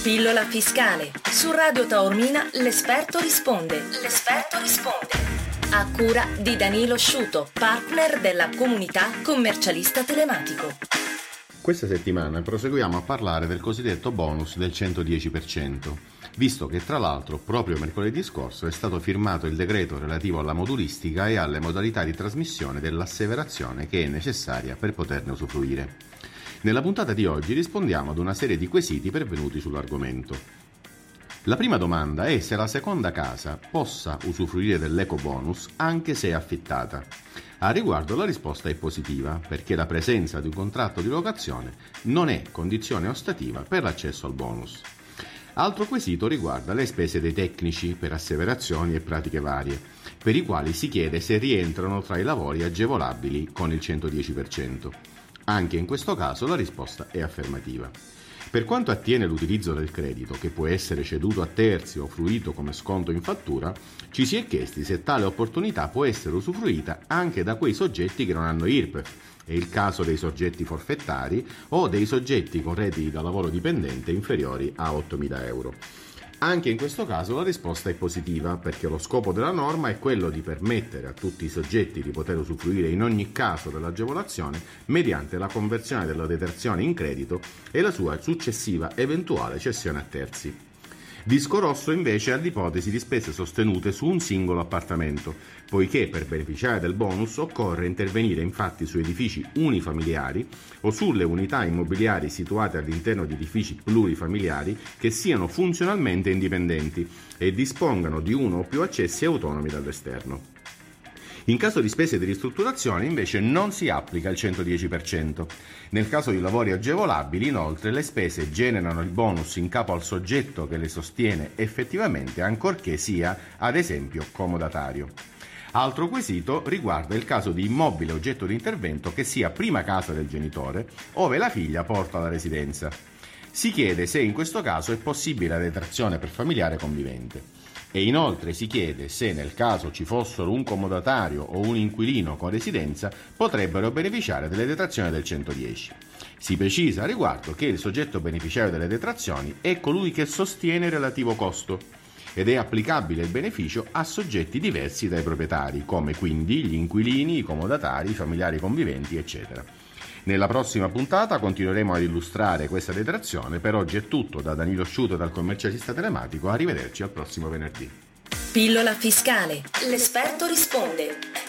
Pillola fiscale. Su Radio Taormina l'esperto risponde. A cura di Danilo Sciuto, partner della comunità commercialista telematico. Questa settimana proseguiamo a parlare del cosiddetto bonus del 110%, visto che tra l'altro proprio mercoledì scorso è stato firmato il decreto relativo alla modulistica e alle modalità di trasmissione dell'asseverazione che è necessaria per poterne usufruire. Nella puntata di oggi rispondiamo ad una serie di quesiti pervenuti sull'argomento. La prima domanda è se la seconda casa possa usufruire dell'ecobonus anche se è affittata. A riguardo la risposta è positiva, perché la presenza di un contratto di locazione non è condizione ostativa per l'accesso al bonus. Altro quesito riguarda le spese dei tecnici per asseverazioni e pratiche varie, per i quali si chiede se rientrano tra i lavori agevolabili con il 110%. Anche in questo caso la risposta è affermativa. Per quanto attiene l'utilizzo del credito, che può essere ceduto a terzi o fruito come sconto in fattura, ci si è chiesti se tale opportunità può essere usufruita anche da quei soggetti che non hanno IRPEF. È il caso dei soggetti forfettari o dei soggetti con redditi da lavoro dipendente inferiori a 8.000 euro. Anche in questo caso la risposta è positiva, perché lo scopo della norma è quello di permettere a tutti i soggetti di poter usufruire in ogni caso dell'agevolazione mediante la conversione della detrazione in credito e la sua successiva eventuale cessione a terzi. Disco rosso invece è all'ipotesi di spese sostenute su un singolo appartamento, poiché per beneficiare del bonus occorre intervenire infatti su edifici unifamiliari o sulle unità immobiliari situate all'interno di edifici plurifamiliari che siano funzionalmente indipendenti e dispongano di uno o più accessi autonomi dall'esterno. In caso di spese di ristrutturazione invece non si applica il 110%. Nel caso di lavori agevolabili, inoltre, le spese generano il bonus in capo al soggetto che le sostiene effettivamente, ancorché sia, ad esempio, comodatario. Altro quesito riguarda il caso di immobile oggetto di intervento che sia prima casa del genitore, ove la figlia porta la residenza. Si chiede se in questo caso è possibile la detrazione per familiare convivente. E inoltre si chiede se nel caso ci fossero un comodatario o un inquilino con residenza potrebbero beneficiare delle detrazioni del 110. Si precisa a riguardo che il soggetto beneficiario delle detrazioni è colui che sostiene il relativo costo ed è applicabile il beneficio a soggetti diversi dai proprietari, come quindi gli inquilini, i comodatari, i familiari conviventi, eccetera. Nella prossima puntata continueremo ad illustrare questa detrazione. Per oggi è tutto da Danilo Sciuto dal commercialista telematico. Arrivederci al prossimo venerdì. Pillola fiscale. L'esperto risponde.